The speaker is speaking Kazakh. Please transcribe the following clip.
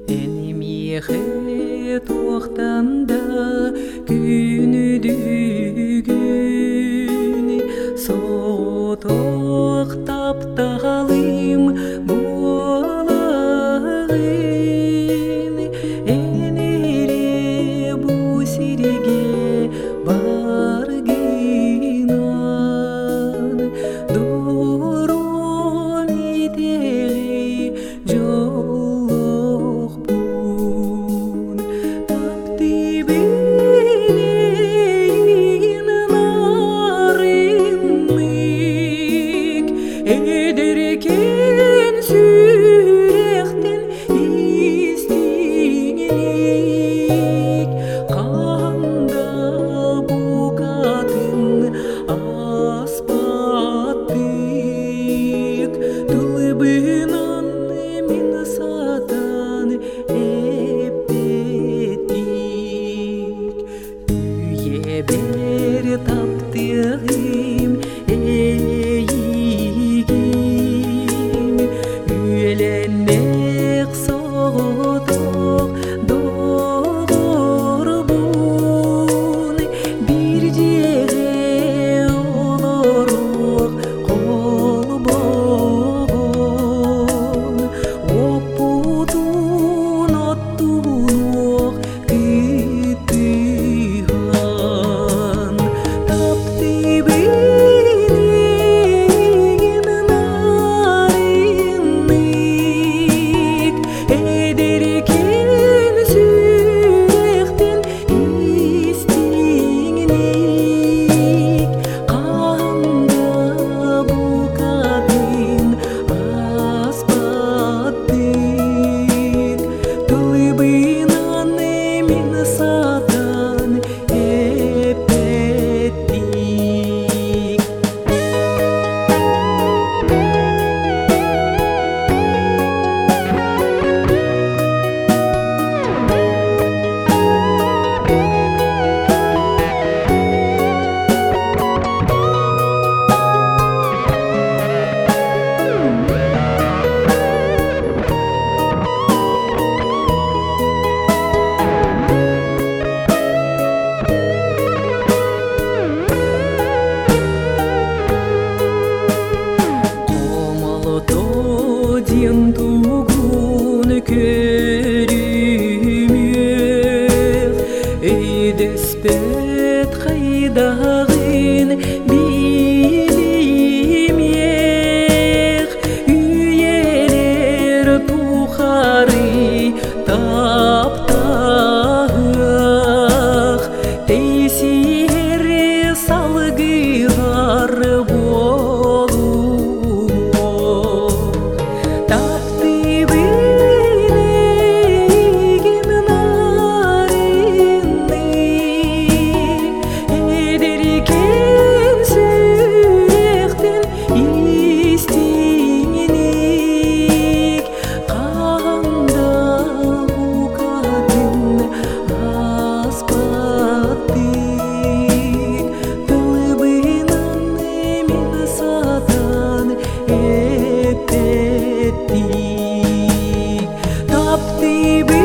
Энемеhe тоқтанда күні дүгіні соқтоқтап тағалым болағыны энере бұсереге баргинан дұрым етері жоқ бұн тапты бейін нарынмик едеркен сүректен истиңелик қанда бұқатын аспаттык тұлыбынан мен сатан эппеттик үйе бер таптығым эйигим үйленек соғытық доғыр бұн бір жеге олорық қол боғын оппутун оттунуқ кыттыған тапты бейнеген нарынмик едеркен сүректен истиңелик қанда бұқатын аспаттык тұлыбынан мен сатан эппеттик Ден тугун көрүмөк өйдөспөт кайдагын билимек үйелер тухары таптагак тейсер салгыгар Tapti